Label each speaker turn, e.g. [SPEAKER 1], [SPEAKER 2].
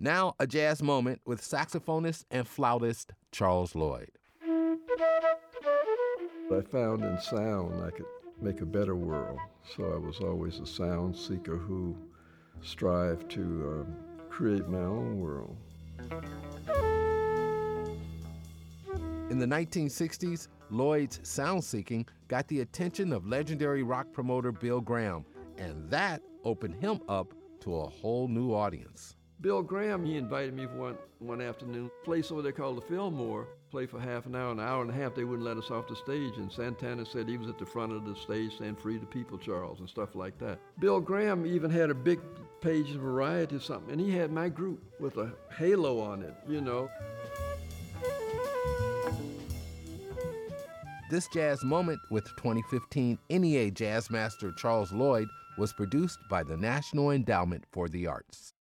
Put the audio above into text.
[SPEAKER 1] Now, a jazz moment with saxophonist and flautist Charles Lloyd.
[SPEAKER 2] I found in sound I could make a better world, so I was always a sound seeker who strived to create my own world.
[SPEAKER 1] In the 1960s, Lloyd's sound seeking got the attention of legendary rock promoter Bill Graham, and that opened him up to a whole new audience.
[SPEAKER 2] Bill Graham, he invited me for one afternoon, place over there called the Fillmore, play for half an hour and a half. They wouldn't let us off the stage, and Santana said he was at the front of the stage saying, "Free the people, Charles," and stuff like that. Bill Graham even had a big page in Variety or something, and he had my group with a halo on it, you know.
[SPEAKER 1] This jazz moment with 2015 NEA Jazz Master Charles Lloyd was produced by the National Endowment for the Arts.